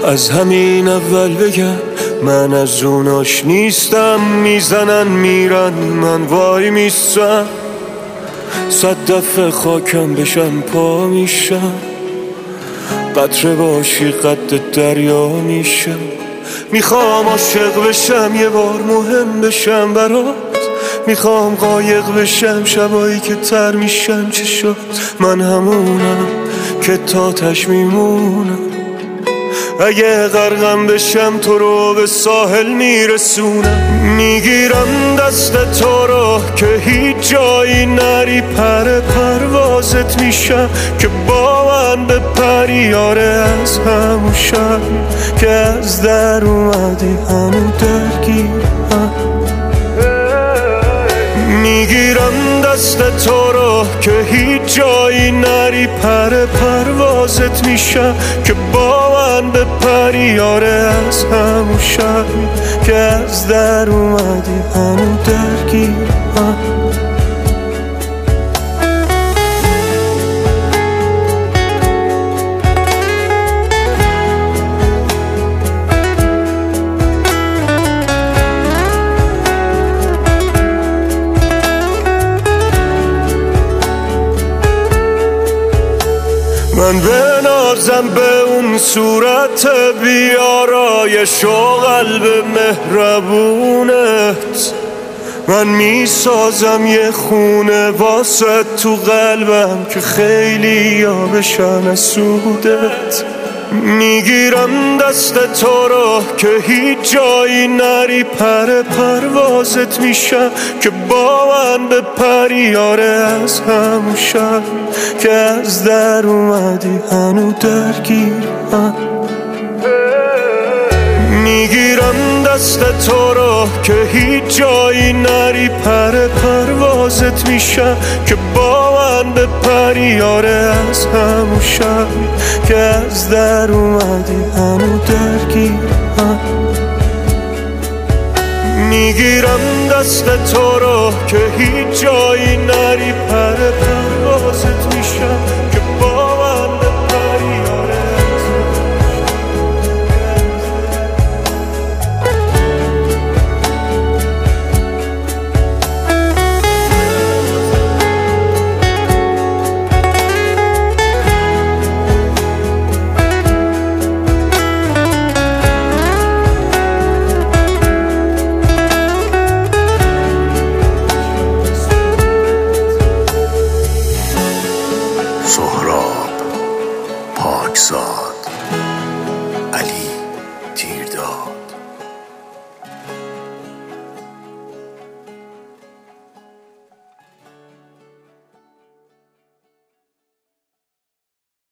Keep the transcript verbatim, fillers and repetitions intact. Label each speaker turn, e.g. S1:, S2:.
S1: از همین اول بگم من از اوناش نیستم. میزنن میرن من وای میستم، صد دفعه خاکم بشم پا میشم. قطره باشی قد دریا میشم. میخوام عاشق بشم یه بار مهم بشم برات. میخوام قایق بشم شبایی که تر میشم چشات. من همونم که تا تش میمونم. اگه غرقم بشم تو رو به ساحل میرسونم. میگیرم دست تو رو که هیچ جایی نری. پر پروازت میشم که با من به پری. آره از همون شب که از در اومدی هنو درگیرم. میگیرم دست تو رو که هیچ جایی نری. پر پروازت میشم که با من به پری. آره از همون شب که از در اومدی هنو درگیرم. من بنازم به اون صورت بیارایش و قلب مهربونت. من میسازم یه خونه واسه تو قلبم که خیلی یا بشن از سودت. میگیرم دست تو رو که هیچ جایی نری. پر پروازت میشم که با من به پری. آره از همون شب که از در اومدی هنو درگیرم. میگیرم دست تو رو که هیچ جایی نری. پر پروازت میشم که با من به پری. آره از همون شب که از در اومدی هنو درگیرم. میگیرم دست تو رو که هیچ جایی